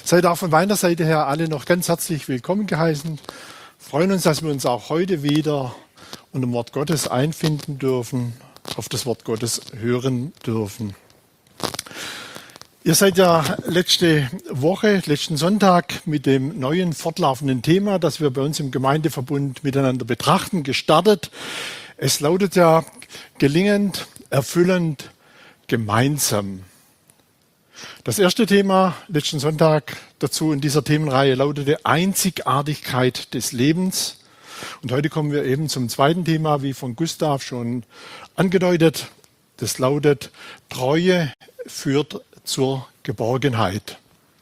Seid auch von meiner Seite her alle noch ganz herzlich willkommen geheißen. Freuen uns, dass wir uns auch heute wieder unter dem Wort Gottes einfinden dürfen, auf das Wort Gottes hören dürfen. Ihr seid ja letzten Sonntag mit dem neuen fortlaufenden Thema, das wir bei uns im Gemeindeverbund miteinander betrachten, gestartet. Es lautet ja gelingend, erfüllend, gemeinsam. Das erste Thema letzten Sonntag dazu in dieser Themenreihe lautete Einzigartigkeit des Lebens. Und heute kommen wir eben zum zweiten Thema, wie von Gustav schon angedeutet. Das lautet Treue führt zur Geborgenheit.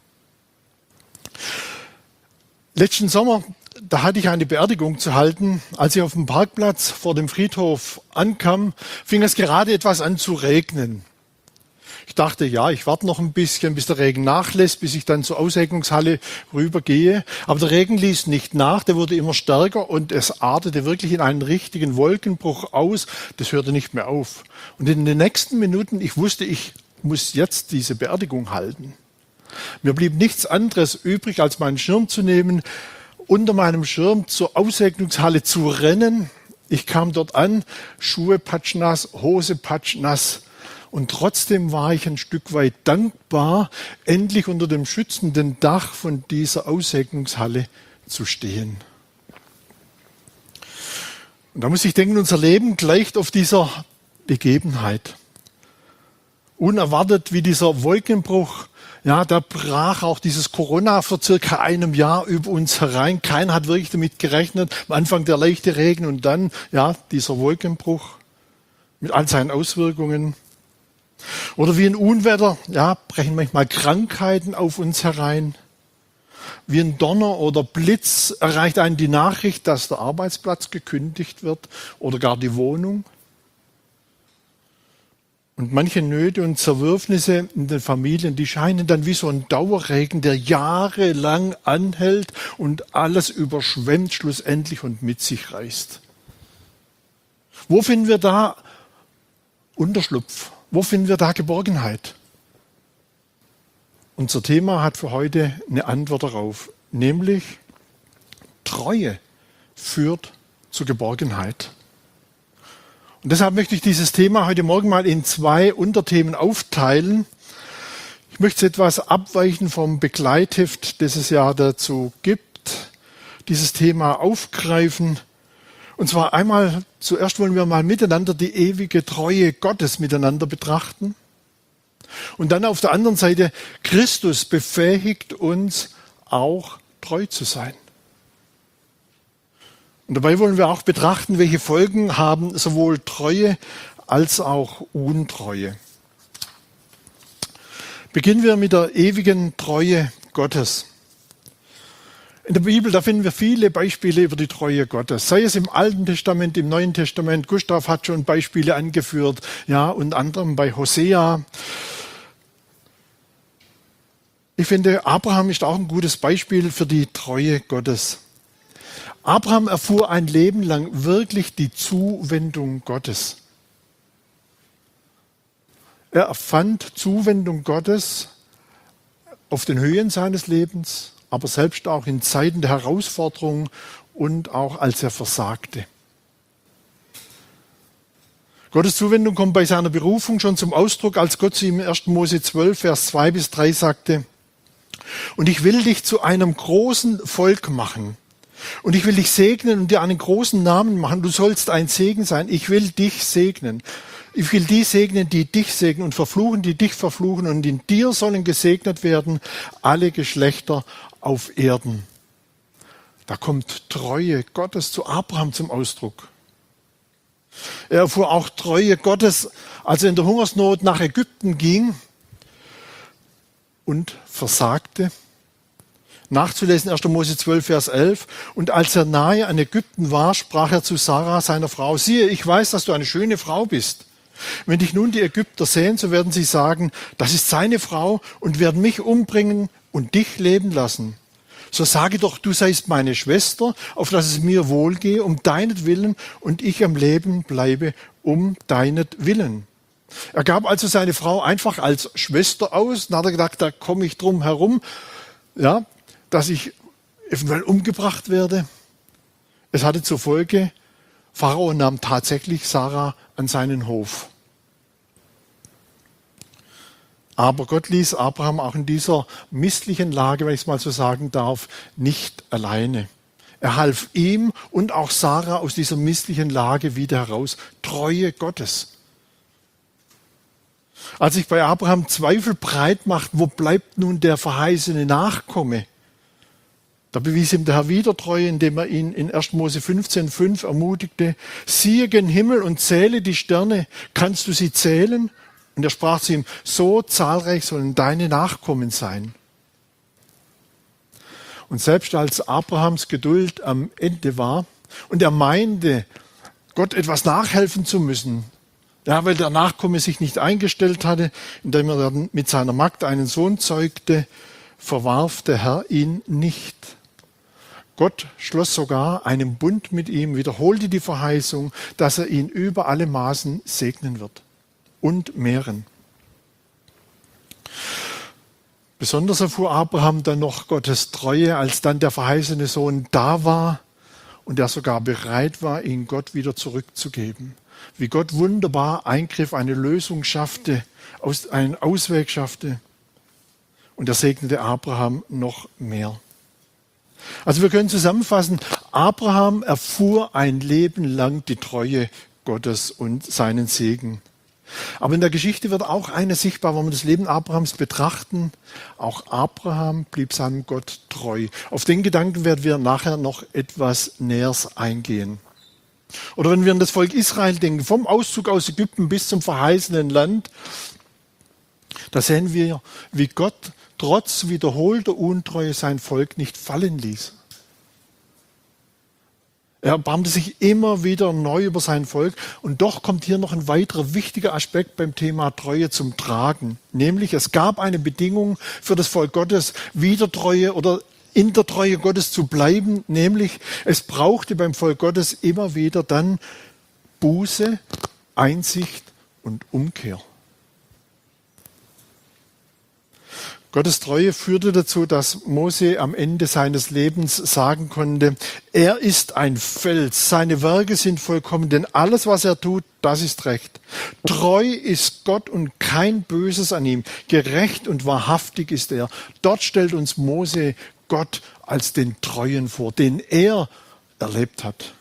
Letzten Sommer, da hatte ich eine Beerdigung zu halten. Als ich auf dem Parkplatz vor dem Friedhof ankam, fing es gerade etwas an zu regnen. Ich dachte, ja, ich warte noch ein bisschen, bis der Regen nachlässt, bis ich dann zur Aussegnungshalle rübergehe. Aber der Regen ließ nicht nach, der wurde immer stärker und es artete wirklich in einen richtigen Wolkenbruch aus. Das hörte nicht mehr auf. Und in den nächsten Minuten, ich wusste, ich muss jetzt diese Beerdigung halten. Mir blieb nichts anderes übrig, als meinen Schirm zu nehmen, unter meinem Schirm zur Aussegnungshalle zu rennen. Ich kam dort an, Schuhe patschnass, Hose patschnass. Und trotzdem war ich ein Stück weit dankbar, endlich unter dem schützenden Dach von dieser Aussegnungshalle zu stehen. Und da muss ich denken, unser Leben gleicht auf dieser Begebenheit. Unerwartet wie dieser Wolkenbruch, ja, da brach auch dieses Corona vor circa einem Jahr über uns herein. Keiner hat wirklich damit gerechnet. Am Anfang der leichte Regen und dann, ja, dieser Wolkenbruch mit all seinen Auswirkungen. Oder wie ein Unwetter, ja, brechen manchmal Krankheiten auf uns herein. Wie ein Donner oder Blitz erreicht einen die Nachricht, dass der Arbeitsplatz gekündigt wird oder gar die Wohnung. Und manche Nöte und Zerwürfnisse in den Familien, die scheinen dann wie so ein Dauerregen, der jahrelang anhält und alles überschwemmt schlussendlich und mit sich reißt. Wo finden wir da Unterschlupf? Wo finden wir da Geborgenheit? Unser Thema hat für heute eine Antwort darauf, nämlich Treue führt zur Geborgenheit. Und deshalb möchte ich dieses Thema heute Morgen mal in zwei Unterthemen aufteilen. Ich möchte es etwas abweichen vom Begleitheft, das es ja dazu gibt, dieses Thema aufgreifen. Und zwar einmal, zuerst wollen wir mal miteinander die ewige Treue Gottes miteinander betrachten. Und dann auf der anderen Seite, Christus befähigt uns auch treu zu sein. Und dabei wollen wir auch betrachten, welche Folgen haben sowohl Treue als auch Untreue. Beginnen wir mit der ewigen Treue Gottes. In der Bibel, da finden wir viele Beispiele über die Treue Gottes. Sei es im Alten Testament, im Neuen Testament. Gustav hat schon Beispiele angeführt, ja, unter anderem bei Hosea. Ich finde, Abraham ist auch ein gutes Beispiel für die Treue Gottes. Abraham erfuhr ein Leben lang wirklich die Zuwendung Gottes. Er erfand Zuwendung Gottes auf den Höhen seines Lebens, aber selbst auch in Zeiten der Herausforderung und auch als er versagte. Gottes Zuwendung kommt bei seiner Berufung schon zum Ausdruck, als Gott zu ihm in 1. Mose 12, Vers 2 bis 3 sagte, und ich will dich zu einem großen Volk machen. Und ich will dich segnen und dir einen großen Namen machen. Du sollst ein Segen sein. Ich will dich segnen. Ich will die segnen, die dich segnen und verfluchen, die dich verfluchen. Und in dir sollen gesegnet werden alle Geschlechter auf Erden. Da kommt Treue Gottes zu Abraham zum Ausdruck. Er erfuhr auch Treue Gottes, als er in der Hungersnot nach Ägypten ging und versagte. Nachzulesen 1. Mose 12, Vers 11. Und als er nahe an Ägypten war, sprach er zu Sarah, seiner Frau, siehe, ich weiß, dass du eine schöne Frau bist. Wenn dich nun die Ägypter sehen, so werden sie sagen, das ist seine Frau und werden mich umbringen und dich leben lassen. So sage doch, du seist meine Schwester, auf dass es mir wohlgehe, um deinetwillen und ich am Leben bleibe, um deinetwillen. Er gab also seine Frau einfach als Schwester aus. Dann hat er gedacht, da komme ich drum herum. ja, dass ich eventuell umgebracht werde. Es hatte zur Folge, Pharao nahm tatsächlich Sarah an seinen Hof. Aber Gott ließ Abraham auch in dieser misslichen Lage, wenn ich es mal so sagen darf, nicht alleine. Er half ihm und auch Sarah aus dieser misslichen Lage wieder heraus. Treue Gottes. Als sich bei Abraham Zweifel breit macht, wo bleibt nun der verheißene Nachkomme? Da bewies ihm der Herr wieder Treue, indem er ihn in 1. Mose 15,5 ermutigte: Siehe gen Himmel und zähle die Sterne, kannst du sie zählen? Und er sprach zu ihm: So zahlreich sollen deine Nachkommen sein. Und selbst als Abrahams Geduld am Ende war und er meinte, Gott etwas nachhelfen zu müssen, ja, weil der Nachkomme sich nicht eingestellt hatte, indem er dann mit seiner Magd einen Sohn zeugte, verwarf der Herr ihn nicht. Gott schloss sogar einen Bund mit ihm, wiederholte die Verheißung, dass er ihn über alle Maßen segnen wird und mehren. Besonders erfuhr Abraham dann noch Gottes Treue, als dann der verheißene Sohn da war und er sogar bereit war, ihn Gott wieder zurückzugeben. Wie Gott wunderbar eingriff, eine Lösung schaffte, einen Ausweg schaffte. Und er segnete Abraham noch mehr. Also wir können zusammenfassen, Abraham erfuhr ein Leben lang die Treue Gottes und seinen Segen. Aber in der Geschichte wird auch eines sichtbar, wenn wir das Leben Abrahams betrachten. Auch Abraham blieb seinem Gott treu. Auf den Gedanken werden wir nachher noch etwas näher eingehen. Oder wenn wir an das Volk Israel denken, vom Auszug aus Ägypten bis zum verheißenen Land, da sehen wir, wie Gott trotz wiederholter Untreue sein Volk nicht fallen ließ. Er erbarmte sich immer wieder neu über sein Volk. Und doch kommt hier noch ein weiterer wichtiger Aspekt beim Thema Treue zum Tragen. Nämlich, es gab eine Bedingung für das Volk Gottes, wieder Treue oder in der Treue Gottes zu bleiben. Nämlich, es brauchte beim Volk Gottes immer wieder dann Buße, Einsicht und Umkehr. Gottes Treue führte dazu, dass Mose am Ende seines Lebens sagen konnte, er ist ein Fels, seine Werke sind vollkommen, denn alles, was er tut, das ist recht. Treu ist Gott und kein Böses an ihm, gerecht und wahrhaftig ist er. Dort stellt uns Mose Gott als den Treuen vor, den er erlebt hat.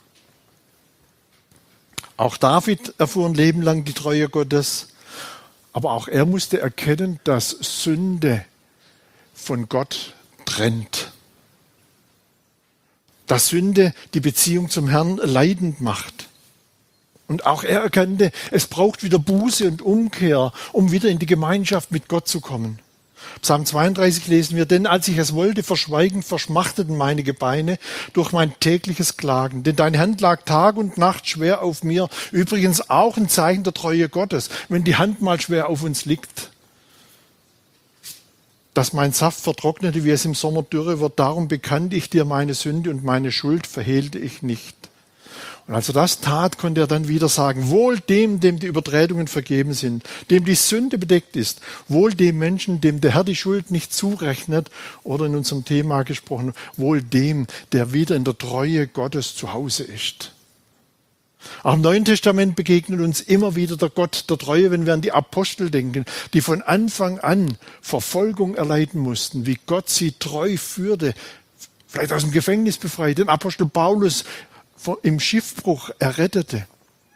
Auch David erfuhr ein Leben lang die Treue Gottes, aber auch er musste erkennen, dass Sünde von Gott trennt. Dass Sünde die Beziehung zum Herrn leidend macht. Und auch er erkannte, es braucht wieder Buße und Umkehr, um wieder in die Gemeinschaft mit Gott zu kommen. Psalm 32 lesen wir, denn als ich es wollte verschweigen, verschmachteten meine Gebeine durch mein tägliches Klagen. Denn deine Hand lag Tag und Nacht schwer auf mir. Übrigens auch ein Zeichen der Treue Gottes, wenn die Hand mal schwer auf uns liegt. Dass mein Saft vertrocknete, wie es im Sommer dürre wird, darum bekannte ich dir meine Sünde und meine Schuld verhehlte ich nicht. Und als er das tat, konnte er dann wieder sagen, wohl dem, dem die Übertretungen vergeben sind, dem die Sünde bedeckt ist, wohl dem Menschen, dem der Herr die Schuld nicht zurechnet, oder in unserem Thema gesprochen, wohl dem, der wieder in der Treue Gottes zu Hause ist. Auch im Neuen Testament begegnet uns immer wieder der Gott der Treue, wenn wir an die Apostel denken, die von Anfang an Verfolgung erleiden mussten, wie Gott sie treu führte, vielleicht aus dem Gefängnis befreit, den Apostel Paulus im Schiffbruch errettete.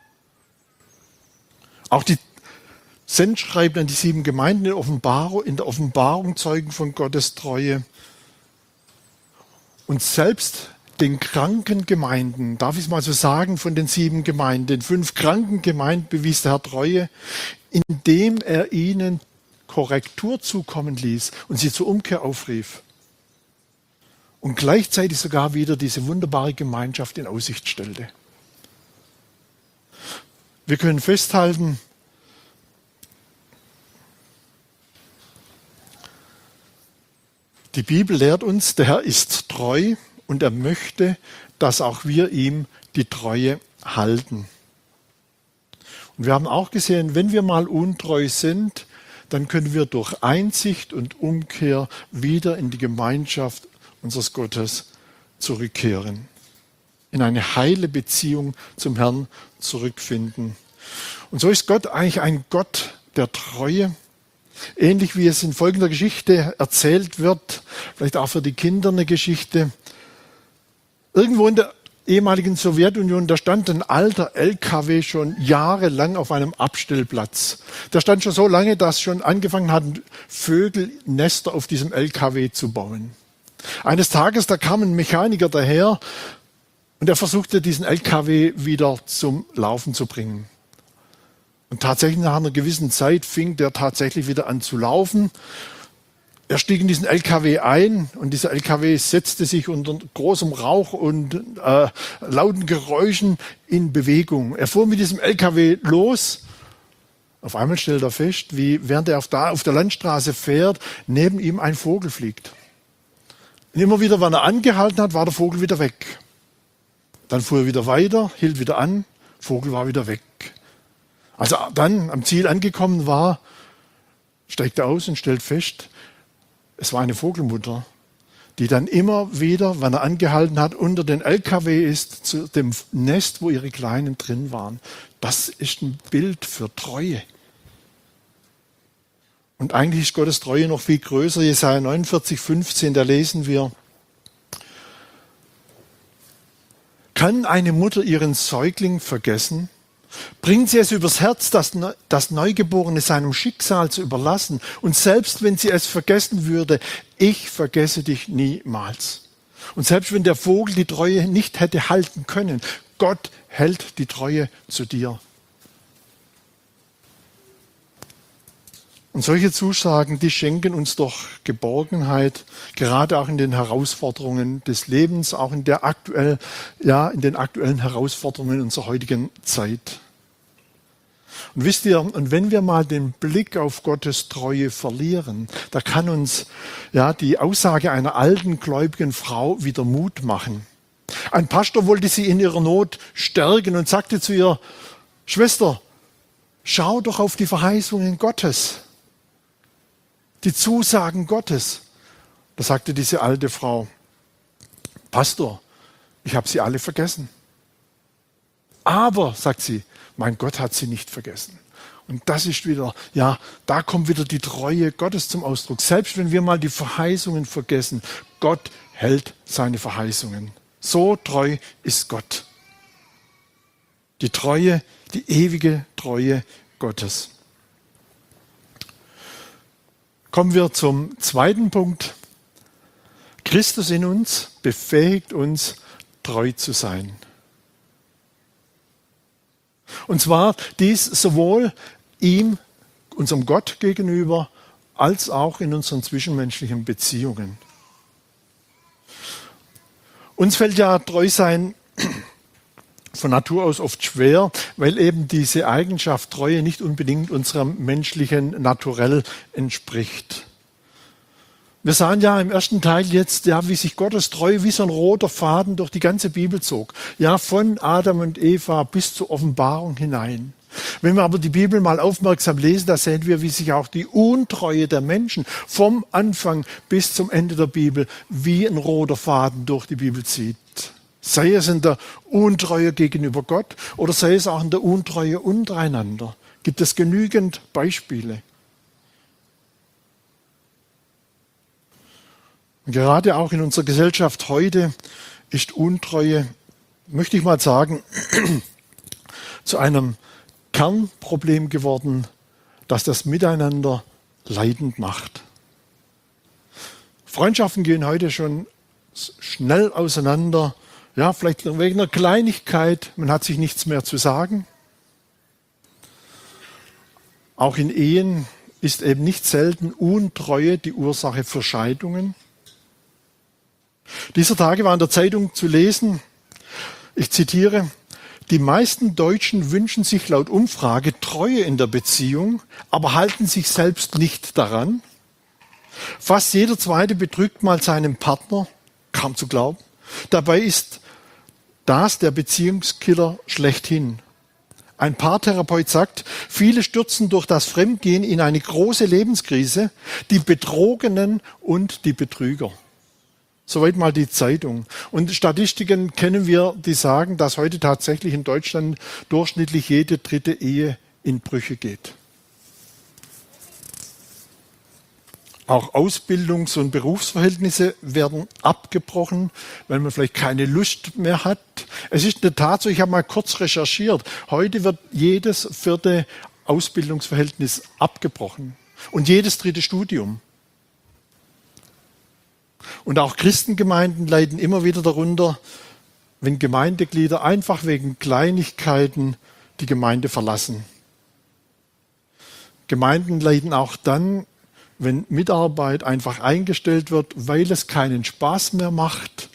Auch die Sendschreiben an die 7 Gemeinden in der Offenbarung zeugen von Gottes Treue. Und selbst den kranken Gemeinden, darf ich es mal so sagen, von den 7 Gemeinden, den 5 kranken Gemeinden bewies der Herr Treue, indem er ihnen Korrektur zukommen ließ und sie zur Umkehr aufrief. Und gleichzeitig sogar wieder diese wunderbare Gemeinschaft in Aussicht stellte. Wir können festhalten, die Bibel lehrt uns, der Herr ist treu und er möchte, dass auch wir ihm die Treue halten. Und wir haben auch gesehen, wenn wir mal untreu sind, dann können wir durch Einsicht und Umkehr wieder in die Gemeinschaft unseres Gottes zurückkehren, in eine heile Beziehung zum Herrn zurückfinden. Und so ist Gott eigentlich ein Gott der Treue, ähnlich wie es in folgender Geschichte erzählt wird, vielleicht auch für die Kinder eine Geschichte. Irgendwo in der ehemaligen Sowjetunion, da stand ein alter LKW schon jahrelang auf einem Abstellplatz. Der stand schon so lange, dass schon angefangen hatten, Vögel Nester auf diesem LKW zu bauen. Eines Tages, da kam ein Mechaniker daher und er versuchte, diesen LKW wieder zum Laufen zu bringen. Und tatsächlich nach einer gewissen Zeit fing der tatsächlich wieder an zu laufen. Er stieg in diesen LKW ein und dieser LKW setzte sich unter großem Rauch und lauten Geräuschen in Bewegung. Er fuhr mit diesem LKW los. Auf einmal stellt er fest, wie während er auf der Landstraße fährt, neben ihm ein Vogel fliegt. Und immer wieder, wenn er angehalten hat, war der Vogel wieder weg. Dann fuhr er wieder weiter, hielt wieder an, Vogel war wieder weg. Als er dann am Ziel angekommen war, steigt er aus und stellt fest, es war eine Vogelmutter, die dann immer wieder, wenn er angehalten hat, unter den LKW ist, zu dem Nest, wo ihre Kleinen drin waren. Das ist ein Bild für Treue. Und eigentlich ist Gottes Treue noch viel größer. Jesaja 49,15, da lesen wir: Kann eine Mutter ihren Säugling vergessen? Bringt sie es übers Herz, das Neugeborene seinem Schicksal zu überlassen? Und selbst wenn sie es vergessen würde, ich vergesse dich niemals. Und selbst wenn der Vogel die Treue nicht hätte halten können, Gott hält die Treue zu dir. Und solche Zusagen, die schenken uns doch Geborgenheit, gerade auch in den Herausforderungen des Lebens, auch in den aktuellen Herausforderungen unserer heutigen Zeit. Und wisst ihr, und wenn wir mal den Blick auf Gottes Treue verlieren, da kann uns die Aussage einer alten gläubigen Frau wieder Mut machen. Ein Pastor wollte sie in ihrer Not stärken und sagte zu ihr: Schwester, schau doch auf die Verheißungen Gottes, die Zusagen Gottes. Da sagte diese alte Frau: Pastor, ich habe sie alle vergessen. Aber, sagt sie, mein Gott hat sie nicht vergessen. Und das ist wieder, da kommt wieder die Treue Gottes zum Ausdruck. Selbst wenn wir mal die Verheißungen vergessen, Gott hält seine Verheißungen. So treu ist Gott. Die Treue, die ewige Treue Gottes. Kommen wir zum zweiten Punkt. Christus in uns befähigt uns, treu zu sein. Und zwar dies sowohl ihm, unserem Gott gegenüber, als auch in unseren zwischenmenschlichen Beziehungen. Uns fällt ja Treusein von Natur aus oft schwer, weil eben diese Eigenschaft Treue nicht unbedingt unserem menschlichen Naturell entspricht. Wir sahen ja im ersten Teil jetzt, wie sich Gottes Treue wie so ein roter Faden durch die ganze Bibel zog. Ja, von Adam und Eva bis zur Offenbarung hinein. Wenn wir aber die Bibel mal aufmerksam lesen, da sehen wir, wie sich auch die Untreue der Menschen vom Anfang bis zum Ende der Bibel wie ein roter Faden durch die Bibel zieht. Sei es in der Untreue gegenüber Gott oder sei es auch in der Untreue untereinander. Gibt es genügend Beispiele. Und gerade auch in unserer Gesellschaft heute ist Untreue, möchte ich mal sagen, zu einem Kernproblem geworden, das das Miteinander leidend macht. Freundschaften gehen heute schon schnell auseinander, vielleicht wegen einer Kleinigkeit, man hat sich nichts mehr zu sagen. Auch in Ehen ist eben nicht selten Untreue die Ursache für Scheidungen. Dieser Tage war in der Zeitung zu lesen, ich zitiere: Die meisten Deutschen wünschen sich laut Umfrage Treue in der Beziehung, aber halten sich selbst nicht daran. Fast jeder Zweite betrügt mal seinen Partner, kaum zu glauben. Dabei ist das der Beziehungskiller schlechthin. Ein Paartherapeut sagt, viele stürzen durch das Fremdgehen in eine große Lebenskrise, die Betrogenen und die Betrüger. Soweit mal die Zeitung. Und Statistiken kennen wir, die sagen, dass heute tatsächlich in Deutschland durchschnittlich jede dritte Ehe in Brüche geht. Auch Ausbildungs- und Berufsverhältnisse werden abgebrochen, weil man vielleicht keine Lust mehr hat. Es ist eine Tatsache, ich habe mal kurz recherchiert, heute wird jedes 4. Ausbildungsverhältnis abgebrochen und jedes 3. Studium. Und auch Christengemeinden leiden immer wieder darunter, wenn Gemeindeglieder einfach wegen Kleinigkeiten die Gemeinde verlassen. Gemeinden leiden auch dann, wenn Mitarbeit einfach eingestellt wird, weil es keinen Spaß mehr macht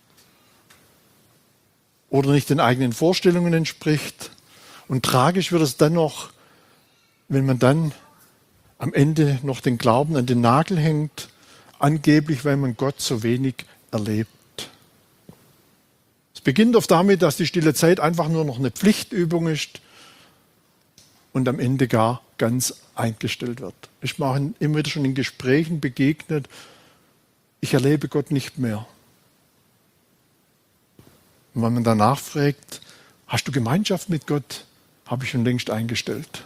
oder nicht den eigenen Vorstellungen entspricht. Und tragisch wird es dann noch, wenn man dann am Ende noch den Glauben an den Nagel hängt, angeblich, weil man Gott so wenig erlebt. Es beginnt oft damit, dass die stille Zeit einfach nur noch eine Pflichtübung ist und am Ende gar ganz eingestellt wird. Ich mache immer wieder schon in Gesprächen begegnet, ich erlebe Gott nicht mehr. Und wenn man danach fragt, hast du Gemeinschaft mit Gott, habe ich schon längst eingestellt.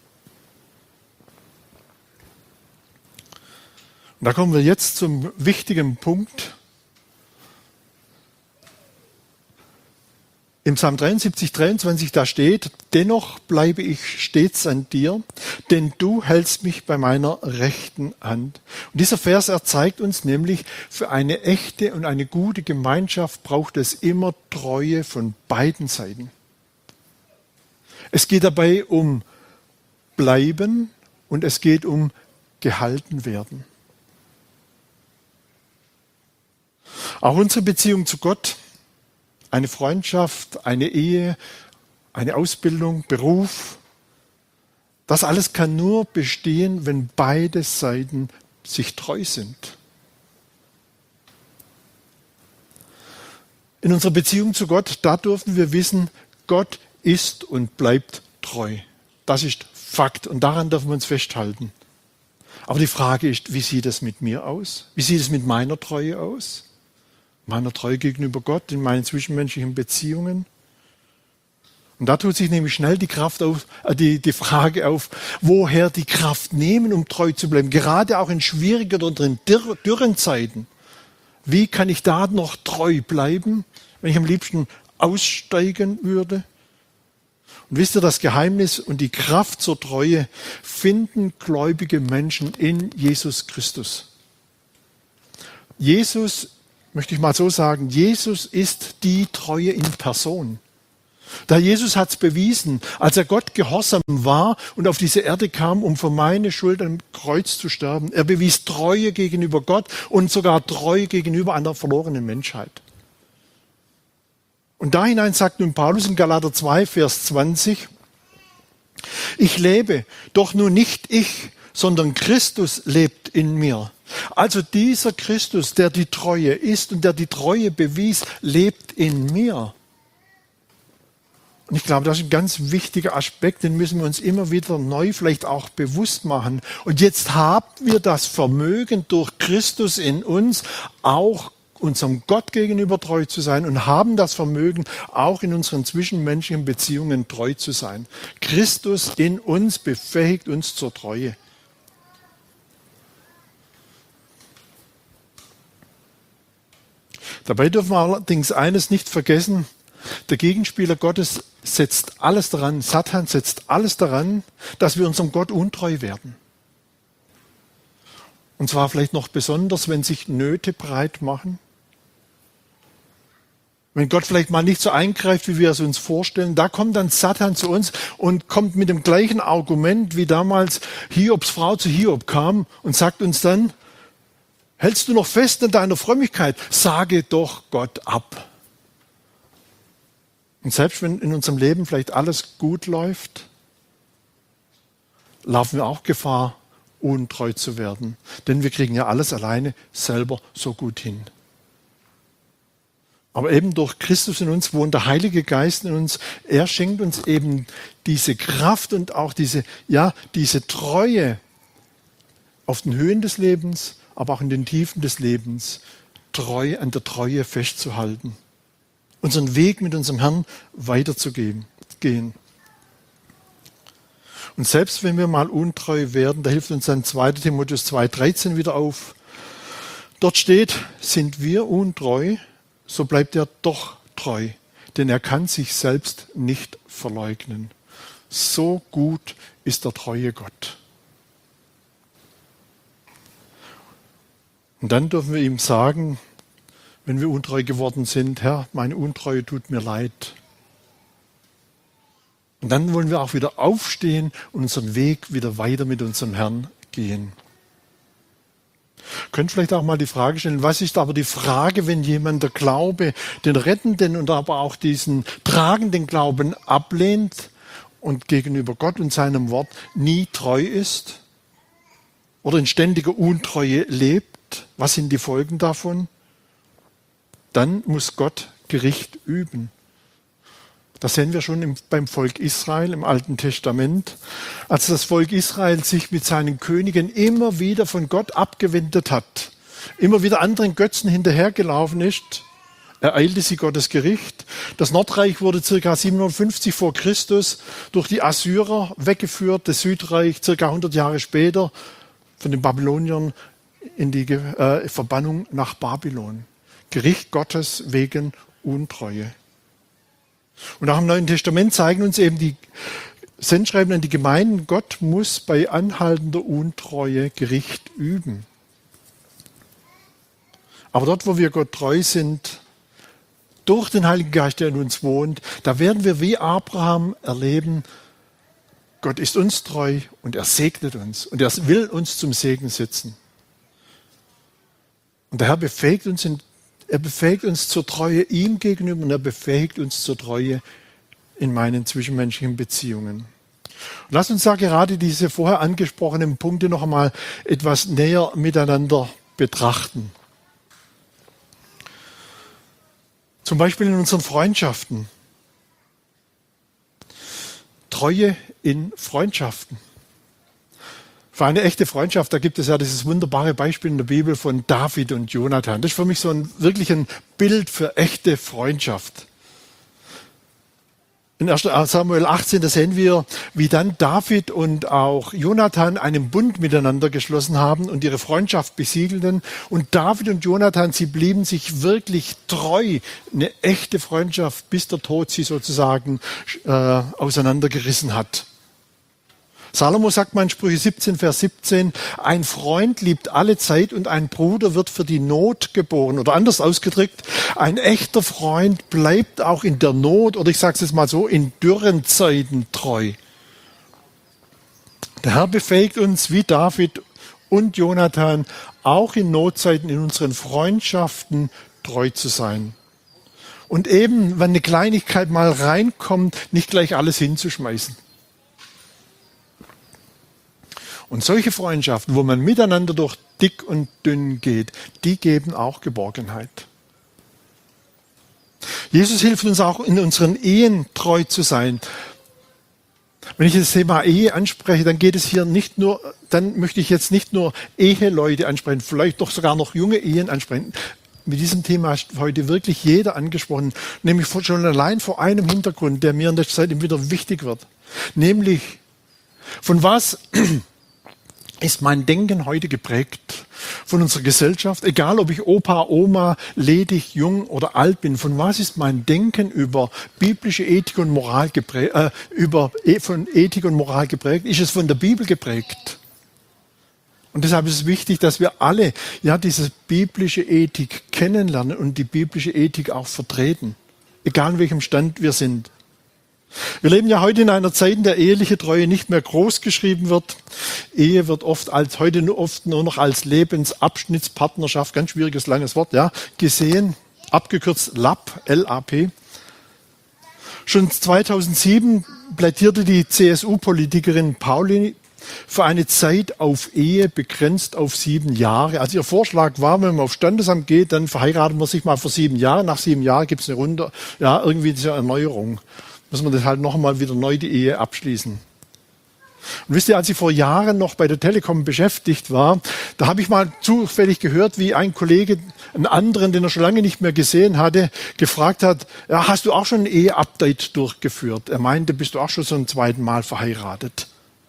Und da kommen wir jetzt zum wichtigen Punkt. Im Psalm 73, 23, da steht, dennoch bleibe ich stets an dir, denn du hältst mich bei meiner rechten Hand. Und dieser Vers, er zeigt uns nämlich, für eine echte und eine gute Gemeinschaft braucht es immer Treue von beiden Seiten. Es geht dabei um Bleiben und es geht um gehalten werden. Auch unsere Beziehung zu Gott, eine Freundschaft, eine Ehe, eine Ausbildung, Beruf, das alles kann nur bestehen, wenn beide Seiten sich treu sind. In unserer Beziehung zu Gott, da dürfen wir wissen, Gott ist und bleibt treu. Das ist Fakt und daran dürfen wir uns festhalten. Aber die Frage ist, wie sieht es mit mir aus? Wie sieht es mit meiner Treue aus? Meiner Treue gegenüber Gott, in meinen zwischenmenschlichen Beziehungen. Und da tut sich nämlich schnell die Frage auf, woher die Kraft nehmen, um treu zu bleiben. Gerade auch in schwierigen oder in dürren Zeiten. Wie kann ich da noch treu bleiben, wenn ich am liebsten aussteigen würde? Und wisst ihr, das Geheimnis und die Kraft zur Treue finden gläubige Menschen in Jesus Christus. Jesus, möchte ich mal so sagen, Jesus ist die Treue in Person. Da Jesus hat es bewiesen, als er Gott gehorsam war und auf diese Erde kam, um für meine Schuld am Kreuz zu sterben. Er bewies Treue gegenüber Gott und sogar Treue gegenüber einer verlorenen Menschheit. Und da hinein sagt nun Paulus in Galater 2, Vers 20, ich lebe, doch nun nicht ich, sondern Christus lebt in mir. Also dieser Christus, der die Treue ist und der die Treue bewies, lebt in mir. Und ich glaube, das ist ein ganz wichtiger Aspekt, den müssen wir uns immer wieder neu vielleicht auch bewusst machen. Und jetzt haben wir das Vermögen durch Christus in uns, auch unserem Gott gegenüber treu zu sein und haben das Vermögen, auch in unseren zwischenmenschlichen Beziehungen treu zu sein. Christus in uns befähigt uns zur Treue. Dabei dürfen wir allerdings eines nicht vergessen, der Gegenspieler Gottes setzt alles daran, Satan setzt alles daran, dass wir unserem Gott untreu werden. Und zwar vielleicht noch besonders, wenn sich Nöte breit machen. Wenn Gott vielleicht mal nicht so eingreift, wie wir es uns vorstellen, da kommt dann Satan zu uns und kommt mit dem gleichen Argument, wie damals Hiobs Frau zu Hiob kam und sagt uns dann, hältst du noch fest an deiner Frömmigkeit? Sage doch Gott ab. Und selbst wenn in unserem Leben vielleicht alles gut läuft, laufen wir auch Gefahr, untreu zu werden. Denn wir kriegen ja alles alleine selber so gut hin. Aber eben durch Christus in uns wohnt der Heilige Geist in uns. Er schenkt uns eben diese Kraft und auch diese Treue auf den Höhen des Lebens, aber auch in den Tiefen des Lebens, an der Treue festzuhalten. Unseren Weg mit unserem Herrn weiterzugehen. Und selbst wenn wir mal untreu werden, da hilft uns dann 2. Timotheus 2,13 wieder auf. Dort steht, sind wir untreu, so bleibt er doch treu, denn er kann sich selbst nicht verleugnen. So gut ist der treue Gott. Und dann dürfen wir ihm sagen, wenn wir untreu geworden sind, Herr, meine Untreue tut mir leid. Und dann wollen wir auch wieder aufstehen und unseren Weg wieder weiter mit unserem Herrn gehen. Könnt vielleicht auch mal die Frage stellen, was ist aber die Frage, wenn jemand der Glaube, den rettenden und aber auch diesen tragenden Glauben ablehnt und gegenüber Gott und seinem Wort nie treu ist oder in ständiger Untreue lebt? Was sind die Folgen davon? Dann muss Gott Gericht üben. Das sehen wir schon beim Volk Israel im Alten Testament. Als das Volk Israel sich mit seinen Königen immer wieder von Gott abgewendet hat, immer wieder anderen Götzen hinterhergelaufen ist, ereilte sie Gottes Gericht. Das Nordreich wurde ca. 750 vor Christus durch die Assyrer weggeführt, das Südreich ca. 100 Jahre später von den Babyloniern in die Verbannung nach Babylon. Gericht Gottes wegen Untreue. Und auch im Neuen Testament zeigen uns eben die Sendschreiben an die Gemeinden, Gott muss bei anhaltender Untreue Gericht üben. Aber dort, wo wir Gott treu sind, durch den Heiligen Geist, der in uns wohnt, da werden wir wie Abraham erleben, Gott ist uns treu und er segnet uns und er will uns zum Segen setzen. Und der Herr befähigt uns zur Treue ihm gegenüber und er befähigt uns zur Treue in meinen zwischenmenschlichen Beziehungen. Und lass uns da gerade diese vorher angesprochenen Punkte noch einmal etwas näher miteinander betrachten. Zum Beispiel in unseren Freundschaften. Treue in Freundschaften. Für eine echte Freundschaft, da gibt es ja dieses wunderbare Beispiel in der Bibel von David und Jonathan. Das ist für mich wirklich ein Bild für echte Freundschaft. In 1. Samuel 18, da sehen wir, wie dann David und auch Jonathan einen Bund miteinander geschlossen haben und ihre Freundschaft besiegelten. Und David und Jonathan, sie blieben sich wirklich treu. Eine echte Freundschaft, bis der Tod sie sozusagen auseinandergerissen hat. Salomo sagt mal in Sprüche 17, Vers 17, ein Freund liebt alle Zeit und ein Bruder wird für die Not geboren. Oder anders ausgedrückt, ein echter Freund bleibt auch in der Not, oder ich sage es jetzt mal so, in dürren Zeiten treu. Der Herr befähigt uns, wie David und Jonathan, auch in Notzeiten in unseren Freundschaften treu zu sein. Und eben, wenn eine Kleinigkeit mal reinkommt, nicht gleich alles hinzuschmeißen. Und solche Freundschaften, wo man miteinander durch dick und dünn geht, die geben auch Geborgenheit. Jesus hilft uns auch, in unseren Ehen treu zu sein. Wenn ich das Thema Ehe anspreche, dann geht es hier nicht nur, dann möchte ich jetzt nicht nur Eheleute ansprechen, vielleicht doch sogar noch junge Ehen ansprechen. Mit diesem Thema ist heute wirklich jeder angesprochen, nämlich schon allein vor einem Hintergrund, der mir in der Zeit immer wieder wichtig wird. Nämlich, von was ist mein Denken heute geprägt? Von unserer Gesellschaft, egal ob ich Opa, Oma, ledig, jung oder alt bin, von was ist mein Denken über biblische Ethik und Moral geprägt, von Ethik und Moral geprägt? Ist es von der Bibel geprägt? Und deshalb ist es wichtig, dass wir alle diese biblische Ethik kennenlernen und die biblische Ethik auch vertreten, egal in welchem Stand wir sind. Wir leben ja heute in einer Zeit, in der eheliche Treue nicht mehr groß geschrieben wird. Ehe wird oft nur noch als Lebensabschnittspartnerschaft, ganz schwieriges, langes Wort, gesehen, abgekürzt LAP, L-A-P. Schon 2007 plädierte die CSU-Politikerin Pauli für eine Zeit auf Ehe begrenzt auf 7 Jahre. Also ihr Vorschlag war, wenn man auf Standesamt geht, dann verheiratet man sich mal für 7 Jahre. Nach 7 Jahren gibt es eine Runde, ja, irgendwie diese Erneuerung. Muss man das halt nochmal wieder neu die Ehe abschließen. Und wisst ihr, als ich vor Jahren noch bei der Telekom beschäftigt war, da habe ich mal zufällig gehört, wie ein Kollege einen anderen, den er schon lange nicht mehr gesehen hatte, gefragt hat, ja, hast du auch schon ein Ehe-Update durchgeführt? Er meinte, bist du auch schon so ein zweiten Mal verheiratet?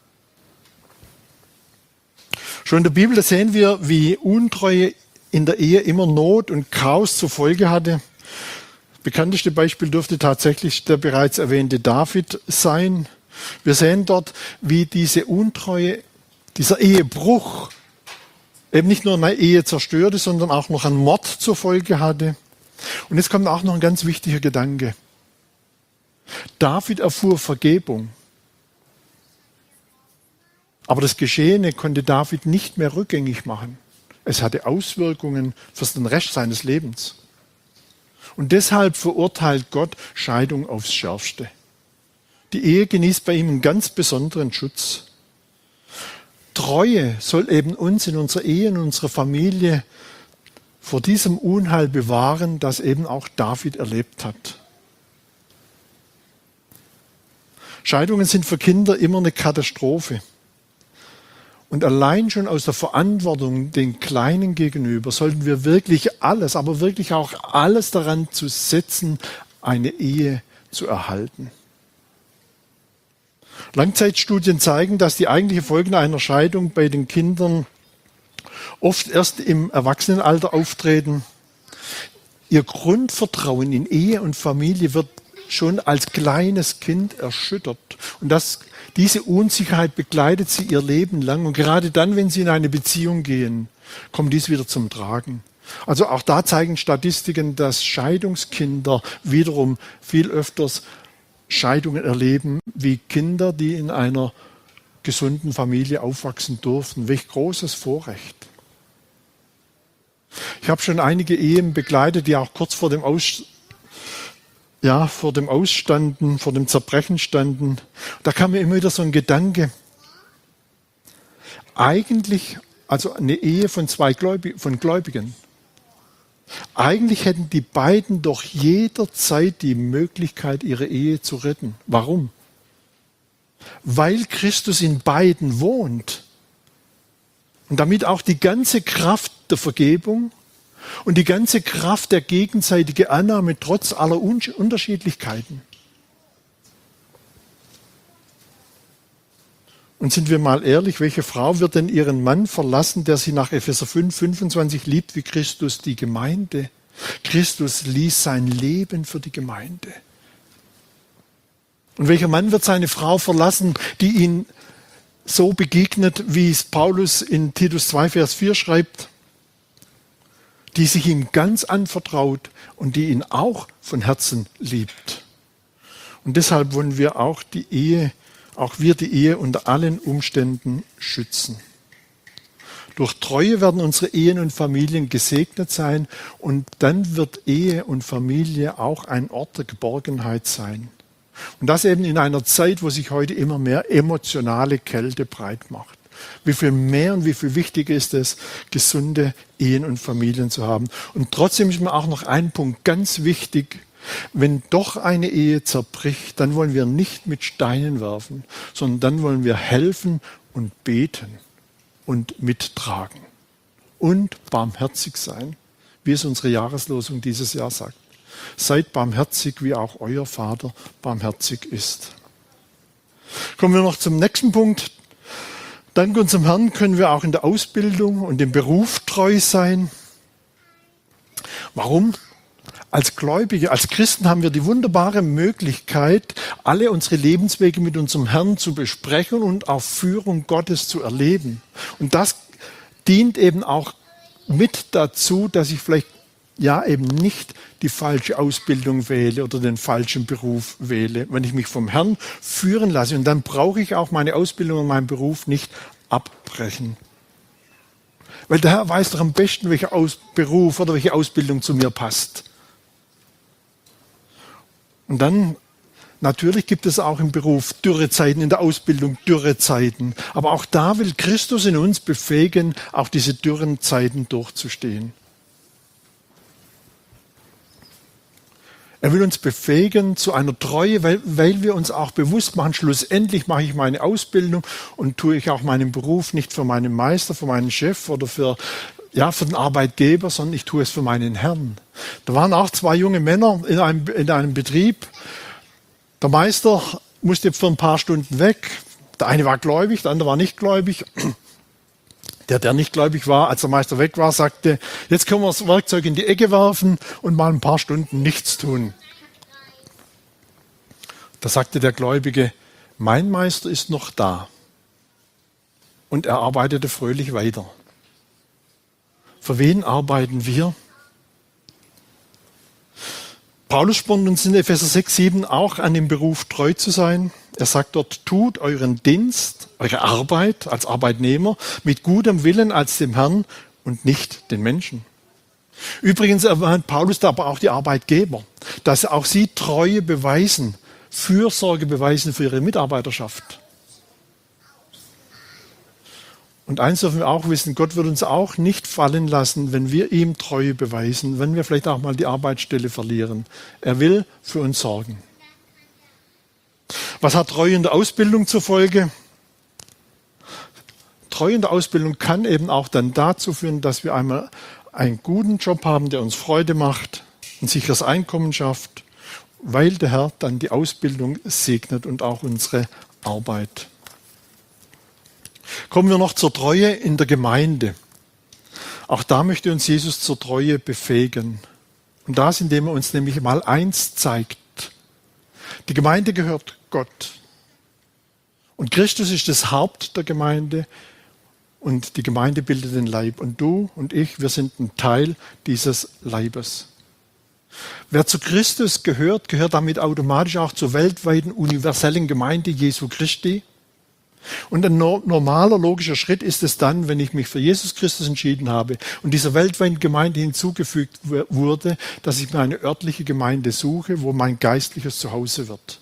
Schon in der Bibel sehen wir, wie Untreue in der Ehe immer Not und Chaos zur Folge hatte. Das bekannteste Beispiel dürfte tatsächlich der bereits erwähnte David sein. Wir sehen dort, wie diese Untreue, dieser Ehebruch eben nicht nur eine Ehe zerstörte, sondern auch noch einen Mord zur Folge hatte. Und jetzt kommt auch noch ein ganz wichtiger Gedanke. David erfuhr Vergebung. Aber das Geschehene konnte David nicht mehr rückgängig machen. Es hatte Auswirkungen für den Rest seines Lebens. Und deshalb verurteilt Gott Scheidung aufs Schärfste. Die Ehe genießt bei ihm einen ganz besonderen Schutz. Treue soll eben uns in unserer Ehe, in unserer Familie vor diesem Unheil bewahren, das eben auch David erlebt hat. Scheidungen sind für Kinder immer eine Katastrophe. Und allein schon aus der Verantwortung den Kleinen gegenüber sollten wir wirklich alles, aber wirklich auch alles daran zu setzen, eine Ehe zu erhalten. Langzeitstudien zeigen, dass die eigentlichen Folgen einer Scheidung bei den Kindern oft erst im Erwachsenenalter auftreten. Ihr Grundvertrauen in Ehe und Familie wird schon als kleines Kind erschüttert. Und diese Unsicherheit begleitet sie ihr Leben lang. Und gerade dann, wenn sie in eine Beziehung gehen, kommt dies wieder zum Tragen. Also auch da zeigen Statistiken, dass Scheidungskinder wiederum viel öfters Scheidungen erleben wie Kinder, die in einer gesunden Familie aufwachsen durften. Welch großes Vorrecht. Ich habe schon einige Ehen begleitet, die auch kurz vor dem Ausstanden, vor dem Zerbrechen standen. Da kam mir immer wieder so ein Gedanke. Eigentlich, also eine Ehe von von Gläubigen. Eigentlich hätten die beiden doch jederzeit die Möglichkeit, ihre Ehe zu retten. Warum? Weil Christus in beiden wohnt. Und damit auch die ganze Kraft der Vergebung und die ganze Kraft der gegenseitigen Annahme trotz aller Unterschiedlichkeiten. Und sind wir mal ehrlich, welche Frau wird denn ihren Mann verlassen, der sie nach Epheser 5,25 liebt wie Christus die Gemeinde? Christus ließ sein Leben für die Gemeinde. Und welcher Mann wird seine Frau verlassen, die ihn so begegnet, wie es Paulus in Titus 2, Vers 4 schreibt? Die sich ihm ganz anvertraut und die ihn auch von Herzen liebt. Und deshalb wollen wir auch die Ehe unter allen Umständen schützen. Durch Treue werden unsere Ehen und Familien gesegnet sein und dann wird Ehe und Familie auch ein Ort der Geborgenheit sein. Und das eben in einer Zeit, wo sich heute immer mehr emotionale Kälte breit macht. Wie viel mehr und wie viel wichtiger ist es, gesunde Ehen und Familien zu haben. Und trotzdem ist mir auch noch ein Punkt ganz wichtig. Wenn doch eine Ehe zerbricht, dann wollen wir nicht mit Steinen werfen, sondern dann wollen wir helfen und beten und mittragen und barmherzig sein, wie es unsere Jahreslosung dieses Jahr sagt. Seid barmherzig, wie auch euer Vater barmherzig ist. Kommen wir noch zum nächsten Punkt. Dank unserem Herrn können wir auch in der Ausbildung und im Beruf treu sein. Warum? Als Gläubige, als Christen haben wir die wunderbare Möglichkeit, alle unsere Lebenswege mit unserem Herrn zu besprechen und auf Führung Gottes zu erleben. Und das dient eben auch mit dazu, dass ich vielleicht eben nicht die falsche Ausbildung wähle oder den falschen Beruf wähle, wenn ich mich vom Herrn führen lasse. Und dann brauche ich auch meine Ausbildung und meinen Beruf nicht abbrechen. Weil der Herr weiß doch am besten, welcher Beruf oder welche Ausbildung zu mir passt. Und dann Natürlich gibt es auch im Beruf Dürrezeiten, in der Ausbildung Dürrezeiten. Aber auch da will Christus in uns befähigen, auch diese dürren Zeiten durchzustehen. Er will uns befähigen zu einer Treue, weil wir uns auch bewusst machen, schlussendlich mache ich meine Ausbildung und tue ich auch meinen Beruf nicht für meinen Meister, für meinen Chef oder für den Arbeitgeber, sondern ich tue es für meinen Herrn. Da waren auch 2 junge Männer in einem Betrieb. Der Meister musste für ein paar Stunden weg. Der eine war gläubig, der andere war nicht gläubig. Der nicht gläubig war, als der Meister weg war, sagte, jetzt können wir das Werkzeug in die Ecke werfen und mal ein paar Stunden nichts tun. Da sagte der Gläubige, mein Meister ist noch da. Und er arbeitete fröhlich weiter. Für wen arbeiten wir? Paulus spornt uns in Epheser 6, 7 auch an dem Beruf, treu zu sein. Er sagt dort, tut euren Dienst, eure Arbeit als Arbeitnehmer mit gutem Willen als dem Herrn und nicht den Menschen. Übrigens erwähnt Paulus da aber auch die Arbeitgeber, dass auch sie Treue beweisen, Fürsorge beweisen für ihre Mitarbeiterschaft. Und eins dürfen wir auch wissen, Gott wird uns auch nicht fallen lassen, wenn wir ihm Treue beweisen, wenn wir vielleicht auch mal die Arbeitsstelle verlieren. Er will für uns sorgen. Was hat Treue in der Ausbildung zur Folge? Treue in der Ausbildung kann eben auch dann dazu führen, dass wir einmal einen guten Job haben, der uns Freude macht, ein sicheres Einkommen schafft, weil der Herr dann die Ausbildung segnet und auch unsere Arbeit. Kommen wir noch zur Treue in der Gemeinde. Auch da möchte uns Jesus zur Treue befähigen. Und das, indem er uns nämlich mal eins zeigt. Die Gemeinde gehört Gott. Und Christus ist das Haupt der Gemeinde und die Gemeinde bildet den Leib. Und du und ich, wir sind ein Teil dieses Leibes. Wer zu Christus gehört, gehört damit automatisch auch zur weltweiten universellen Gemeinde Jesu Christi. Und ein normaler, logischer Schritt ist es dann, wenn ich mich für Jesus Christus entschieden habe und dieser weltweiten Gemeinde hinzugefügt wurde, dass ich mir eine örtliche Gemeinde suche, wo mein geistliches Zuhause wird.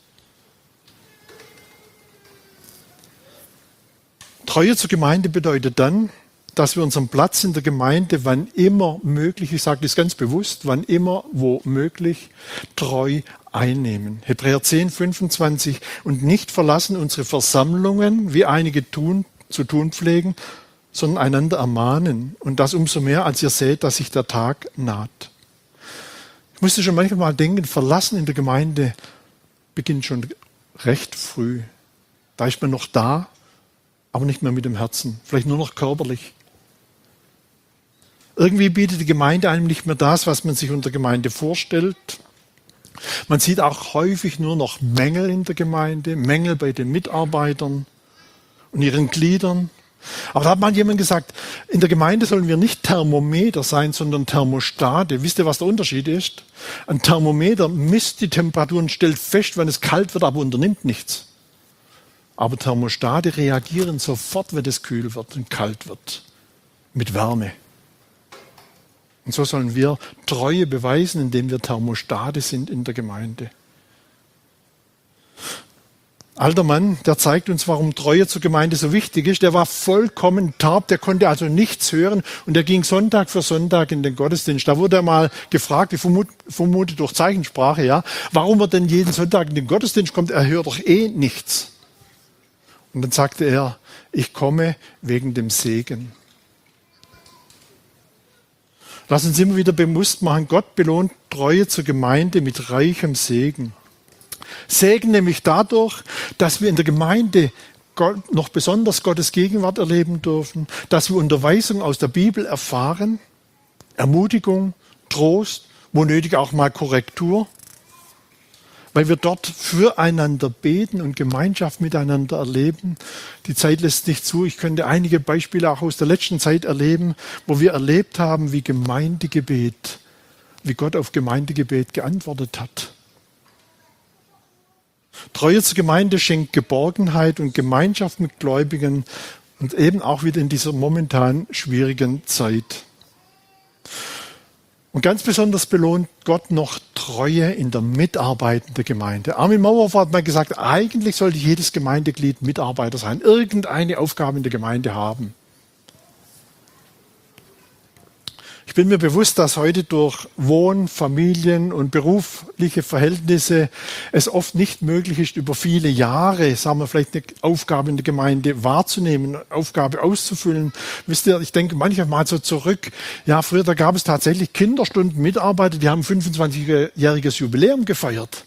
Treue zur Gemeinde bedeutet dann, dass wir unseren Platz in der Gemeinde, wann immer möglich, ich sage das ganz bewusst, wann immer, wo möglich, treu einnehmen. Hebräer 10, 25, und nicht verlassen unsere Versammlungen, wie einige zu tun pflegen, sondern einander ermahnen. Und das umso mehr, als ihr seht, dass sich der Tag naht. Ich musste schon manchmal denken, Verlassen in der Gemeinde beginnt schon recht früh. Da ist man noch da, aber nicht mehr mit dem Herzen, vielleicht nur noch körperlich. Irgendwie bietet die Gemeinde einem nicht mehr das, was man sich unter Gemeinde vorstellt. Man sieht auch häufig nur noch Mängel in der Gemeinde, Mängel bei den Mitarbeitern und ihren Gliedern. Aber da hat mal jemand gesagt, in der Gemeinde sollen wir nicht Thermometer sein, sondern Thermostate. Wisst ihr, was der Unterschied ist? Ein Thermometer misst die Temperatur und stellt fest, wenn es kalt wird, aber unternimmt nichts. Aber Thermostate reagieren sofort, wenn es kühl wird und kalt wird, mit Wärme. Und so sollen wir Treue beweisen, indem wir Thermostate sind in der Gemeinde. Alter Mann, der zeigt uns, warum Treue zur Gemeinde so wichtig ist. Der war vollkommen taub, der konnte also nichts hören und er ging Sonntag für Sonntag in den Gottesdienst. Da wurde er mal gefragt, ich vermute durch Zeichensprache, ja, warum er denn jeden Sonntag in den Gottesdienst kommt, er hört doch eh nichts. Und dann sagte er, ich komme wegen dem Segen. Lass uns immer wieder bewusst machen, Gott belohnt Treue zur Gemeinde mit reichem Segen. Segen nämlich dadurch, dass wir in der Gemeinde noch besonders Gottes Gegenwart erleben dürfen, dass wir Unterweisung aus der Bibel erfahren, Ermutigung, Trost, wo nötig auch mal Korrektur, weil wir dort füreinander beten und Gemeinschaft miteinander erleben. Die Zeit lässt nicht zu. Ich könnte einige Beispiele auch aus der letzten Zeit erleben, wo wir erlebt haben, wie Gemeindegebet, wie Gott auf Gemeindegebet geantwortet hat. Treue zur Gemeinde schenkt Geborgenheit und Gemeinschaft mit Gläubigen und eben auch wieder in dieser momentan schwierigen Zeit. Und ganz besonders belohnt Gott noch Treue in der mitarbeitenden Gemeinde. Armin Mauerhofer hat mal gesagt, eigentlich sollte jedes Gemeindeglied Mitarbeiter sein, irgendeine Aufgabe in der Gemeinde haben. Ich bin mir bewusst, dass heute durch Wohn-, Familien- und berufliche Verhältnisse es oft nicht möglich ist, über viele Jahre, sagen wir, vielleicht eine Aufgabe in der Gemeinde wahrzunehmen, eine Aufgabe auszufüllen. Wisst ihr, ich denke manchmal so zurück, ja, früher, da gab es tatsächlich Kinderstunden, Mitarbeiter, die haben 25-jähriges Jubiläum gefeiert.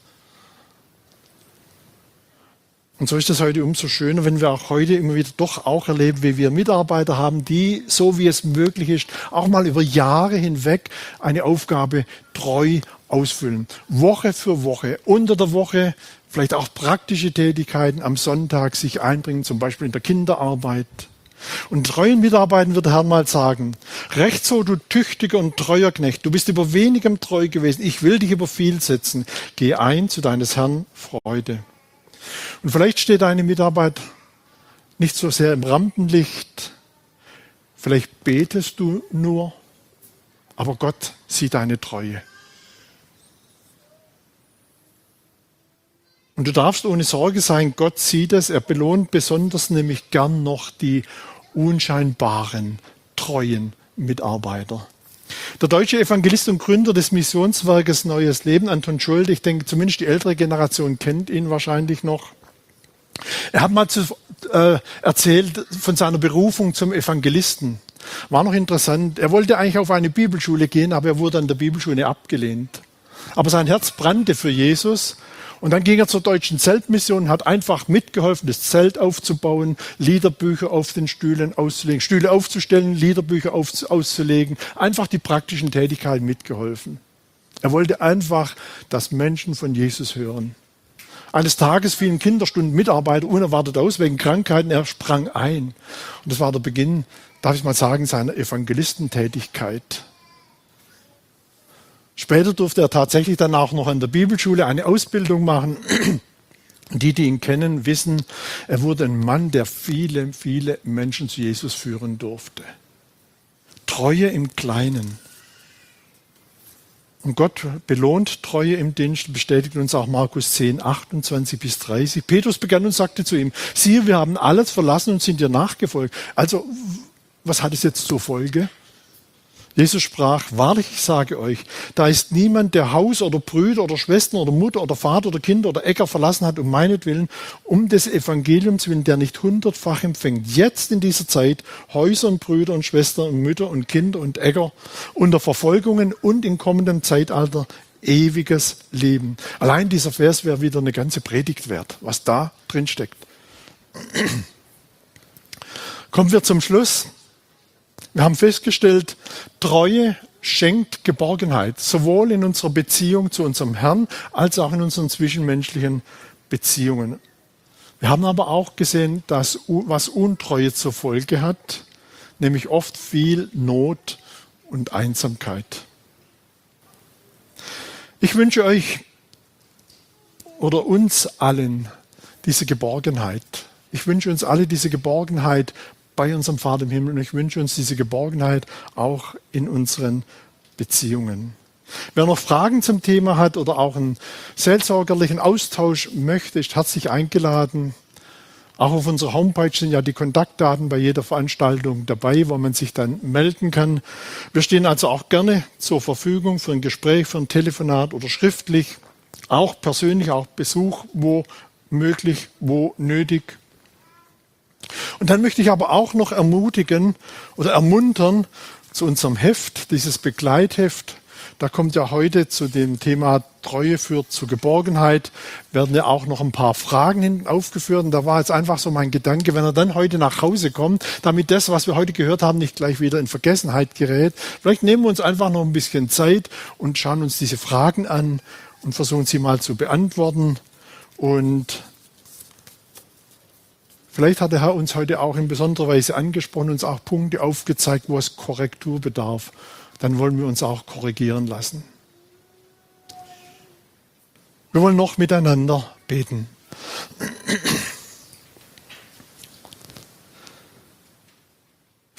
Und so ist es heute umso schöner, wenn wir auch heute immer wieder doch auch erleben, wie wir Mitarbeiter haben, die, so wie es möglich ist, auch mal über Jahre hinweg eine Aufgabe treu ausfüllen. Woche für Woche, unter der Woche, vielleicht auch praktische Tätigkeiten am Sonntag sich einbringen, zum Beispiel in der Kinderarbeit. Und treuen Mitarbeitern wird der Herr mal sagen, recht so, du tüchtiger und treuer Knecht, du bist über wenigem treu gewesen, ich will dich über viel setzen, geh ein zu deines Herrn Freude. Und vielleicht steht deine Mitarbeit nicht so sehr im Rampenlicht, vielleicht betest du nur, aber Gott sieht deine Treue. Und du darfst ohne Sorge sein, Gott sieht es, er belohnt besonders nämlich gern noch die unscheinbaren, treuen Mitarbeiter. Der deutsche Evangelist und Gründer des Missionswerkes Neues Leben, Anton Schulte, ich denke zumindest die ältere Generation kennt ihn wahrscheinlich noch. Er hat mal erzählt von seiner Berufung zum Evangelisten. War noch interessant. Er wollte eigentlich auf eine Bibelschule gehen, aber er wurde an der Bibelschule abgelehnt. Aber sein Herz brannte für Jesus. Und dann ging er zur Deutschen Zeltmission und hat einfach mitgeholfen, das Zelt aufzubauen, Liederbücher auf den Stühlen auszulegen, Stühle aufzustellen, Liederbücher auszulegen, einfach die praktischen Tätigkeiten mitgeholfen. Er wollte einfach, dass Menschen von Jesus hören. Eines Tages fielen Kinderstunden Mitarbeiter unerwartet aus wegen Krankheiten. Er sprang ein. Und das war der Beginn, darf ich mal sagen, seiner Evangelistentätigkeit. Später durfte er tatsächlich dann auch noch an der Bibelschule eine Ausbildung machen. Die ihn kennen, wissen, er wurde ein Mann, der viele, viele Menschen zu Jesus führen durfte. Treue im Kleinen. Und Gott belohnt Treue im Dienst, bestätigt uns auch Markus 10, 28 bis 30. Petrus begann und sagte zu ihm, siehe, wir haben alles verlassen und sind dir nachgefolgt. Also, was hat es jetzt zur Folge? Jesus sprach, wahrlich, ich sage euch, da ist niemand, der Haus oder Brüder oder Schwestern oder Mutter oder Vater oder Kinder oder Äcker verlassen hat, um meinetwillen, um des Evangeliums willen, der nicht 100-fach empfängt. Jetzt in dieser Zeit Häuser und Brüder und Schwestern und Mütter und Kinder und Äcker unter Verfolgungen und in kommendem Zeitalter ewiges Leben. Allein dieser Vers wäre wieder eine ganze Predigt wert, was da drin steckt. Kommen wir zum Schluss. Wir haben festgestellt, Treue schenkt Geborgenheit, sowohl in unserer Beziehung zu unserem Herrn als auch in unseren zwischenmenschlichen Beziehungen. Wir haben aber auch gesehen, dass was Untreue zur Folge hat, nämlich oft viel Not und Einsamkeit. Ich wünsche euch oder uns allen diese Geborgenheit. Ich wünsche uns alle diese Geborgenheit bei unserem Vater im Himmel und ich wünsche uns diese Geborgenheit auch in unseren Beziehungen. Wer noch Fragen zum Thema hat oder auch einen seelsorgerlichen Austausch möchte, ist herzlich eingeladen. Auch auf unserer Homepage sind ja die Kontaktdaten bei jeder Veranstaltung dabei, wo man sich dann melden kann. Wir stehen also auch gerne zur Verfügung für ein Gespräch, für ein Telefonat oder schriftlich, auch persönlich, auch Besuch, wo möglich, wo nötig. Und dann möchte ich aber auch noch ermutigen oder ermuntern zu unserem Heft, dieses Begleitheft. Da kommt ja heute zu dem Thema Treue führt zu Geborgenheit, werden ja auch noch ein paar Fragen hinten aufgeführt. Und da war jetzt einfach so mein Gedanke, wenn er dann heute nach Hause kommt, damit das, was wir heute gehört haben, nicht gleich wieder in Vergessenheit gerät. Vielleicht nehmen wir uns einfach noch ein bisschen Zeit und schauen uns diese Fragen an und versuchen sie mal zu beantworten. Und vielleicht hat der Herr uns heute auch in besonderer Weise angesprochen, uns auch Punkte aufgezeigt, wo es Korrektur bedarf. Dann wollen wir uns auch korrigieren lassen. Wir wollen noch miteinander beten.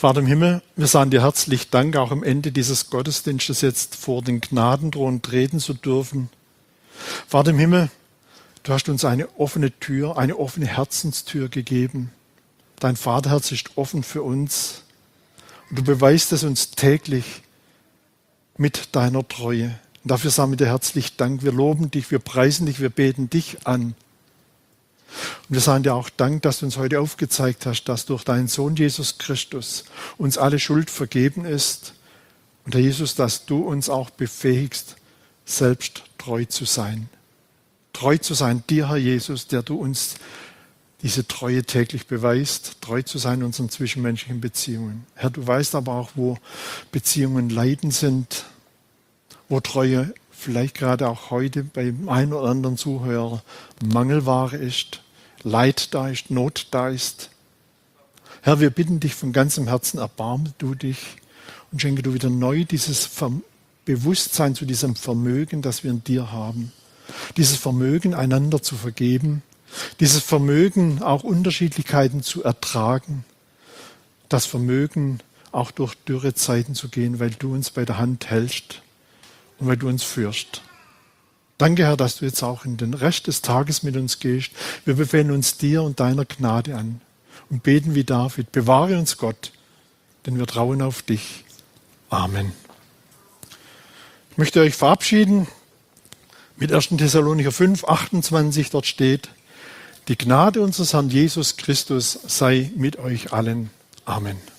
Vater im Himmel, wir sagen dir herzlich Dank, auch am Ende dieses Gottesdienstes jetzt vor den Gnadenthron treten zu dürfen. Vater im Himmel, du hast uns eine offene Tür, eine offene Herzenstür gegeben. Dein Vaterherz ist offen für uns. Und du beweist es uns täglich mit deiner Treue. Und dafür sagen wir dir herzlich Dank. Wir loben dich, wir preisen dich, wir beten dich an. Und wir sagen dir auch Dank, dass du uns heute aufgezeigt hast, dass durch deinen Sohn Jesus Christus uns alle Schuld vergeben ist. Und Herr Jesus, dass du uns auch befähigst, selbst treu zu sein. Treu zu sein dir, Herr Jesus, der du uns diese Treue täglich beweist, treu zu sein in unseren zwischenmenschlichen Beziehungen. Herr, du weißt aber auch, wo Beziehungen leiden sind, wo Treue vielleicht gerade auch heute beim einen oder anderen Zuhörer Mangelware ist, Leid da ist, Not da ist. Herr, wir bitten dich von ganzem Herzen, erbarme du dich und schenke du wieder neu dieses Bewusstsein zu diesem Vermögen, das wir in dir haben. Dieses Vermögen, einander zu vergeben, dieses Vermögen, auch Unterschiedlichkeiten zu ertragen, das Vermögen, auch durch dürre Zeiten zu gehen, weil du uns bei der Hand hältst und weil du uns führst. Danke, Herr, dass du jetzt auch in den Rest des Tages mit uns gehst. Wir befehlen uns dir und deiner Gnade an und beten wie David. Bewahre uns Gott, denn wir trauen auf dich. Amen. Ich möchte euch verabschieden mit 1. Thessalonicher 5, 28. Dort steht: Die Gnade unseres Herrn Jesus Christus sei mit euch allen. Amen.